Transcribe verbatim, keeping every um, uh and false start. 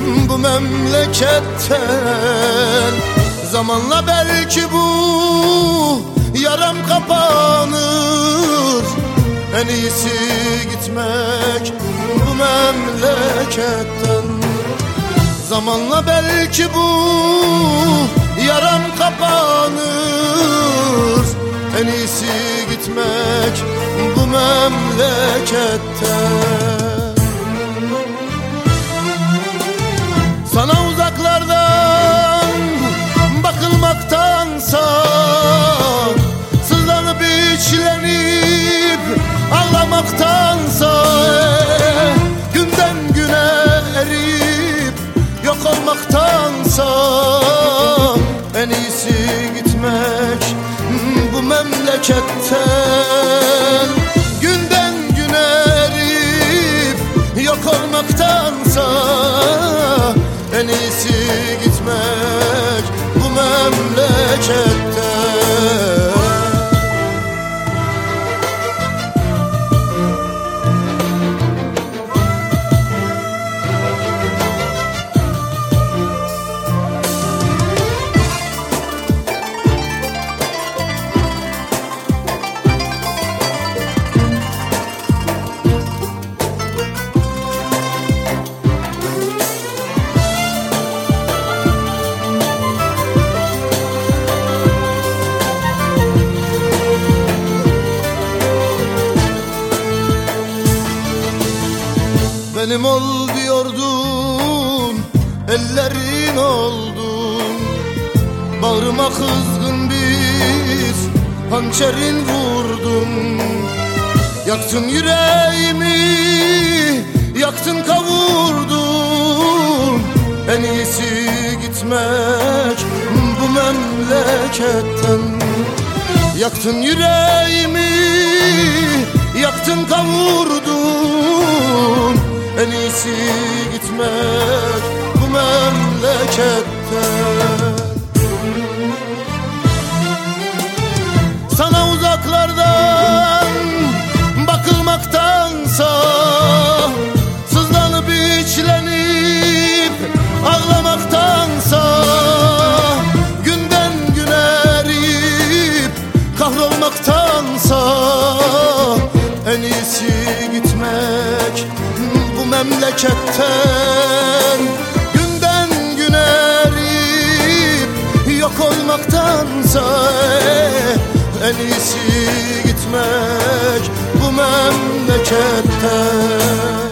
bu memleketten. Zamanla belki bu yaram kapanır. En iyisi gitmek bu memleketten. Zamanla belki bu yaram kapanır. En iyisi gitmek bu memleketten. Sana uzaklardan bakılmaktansa, sızlanıp içlenip ağlamaktansa, günden güne eriyip yok olmaktansa, en iyisi gitmek bu memleketten. Günden güne eriyip yok olmaktansa, en iyisi gitmek bu memleketten. Benim ol diyordun, ellerin oldun. Bağrıma kızgın bir hançerin vurdun. Yaktın yüreğimi, yaktın kavurdun. En iyisi gitmek bu memleketten. Yaktın yüreğimi, yaktın kavurdun. En iyisi gitmek bu memleketten. Sana uzaklardan bakılmaktansa, sızlanıp içlenip ağlamaktansa, günden güne eriyip kahrolmaktansa, en iyisi gitmek bu memleketten. Günden güne eriyip yok olmaktansa, en iyisi gitmek bu memleketten.